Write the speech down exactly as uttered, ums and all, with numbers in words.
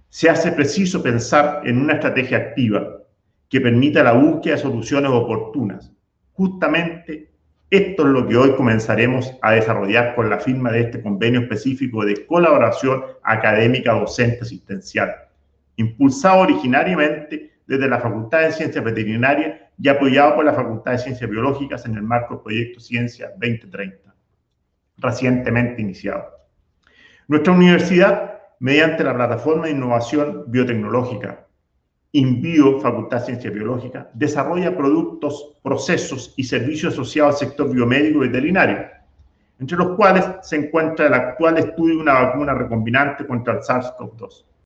se hace preciso pensar en una estrategia activa que permita la búsqueda de soluciones oportunas. Justamente esto es lo que hoy comenzaremos a desarrollar con la firma de este convenio específico de colaboración académica docente asistencial, impulsado originariamente desde la Facultad de Ciencias Veterinarias y apoyado por la Facultad de Ciencias Biológicas en el marco del proyecto Ciencia veinte treinta, recientemente iniciado. Nuestra universidad, mediante la plataforma de innovación biotecnológica InBio, Facultad de Ciencias Biológicas, desarrolla productos, procesos y servicios asociados al sector biomédico y veterinario, entre los cuales se encuentra el actual estudio de una vacuna recombinante contra el SARS CoV dos.